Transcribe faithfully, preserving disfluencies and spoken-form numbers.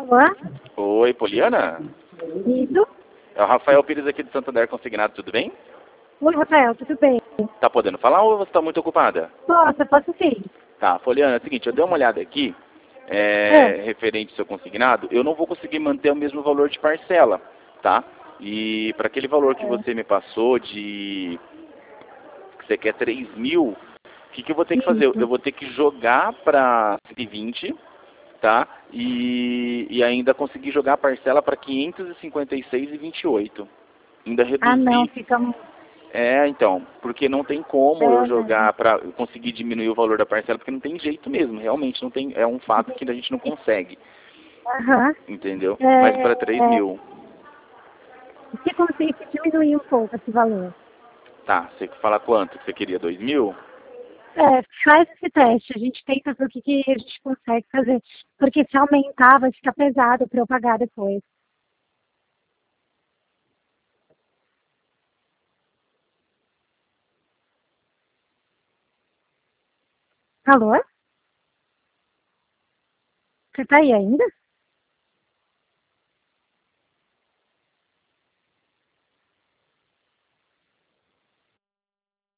Alô? Oi, Poliana? Isso? É o Rafael Pires aqui do Santander Consignado, tudo bem? Oi, Rafael, tudo bem? Tá podendo falar ou você tá muito ocupada? Posso, posso sim. Tá, Poliana, é o seguinte, eu dei uma olhada aqui, Ah, é, referente ao seu consignado, eu não vou conseguir manter o mesmo valor de parcela, tá? E para aquele valor que você me passou de... que você quer três mil, o que, que eu vou ter que fazer? Eu isso. vou ter que jogar para cento e vinte, tá? E, e ainda conseguir jogar a parcela para quinhentos e cinquenta e seis e vinte e oito. Ainda Ah, não, reduzir. fica... É, então, porque não tem como eu É, né? jogar para conseguir diminuir o valor da parcela, porque não tem jeito mesmo, realmente não tem, é um fato que a gente não consegue, Aham. entendeu? Mas É, para três é, mil, se conseguir diminuir um pouco esse valor. tá, você fala quanto que você queria, dois mil? É, faz esse teste, a gente tenta ver o que, que a gente consegue fazer. Porque se aumentar, vai ficar pesado para eu pagar depois. Alô? Você tá aí ainda?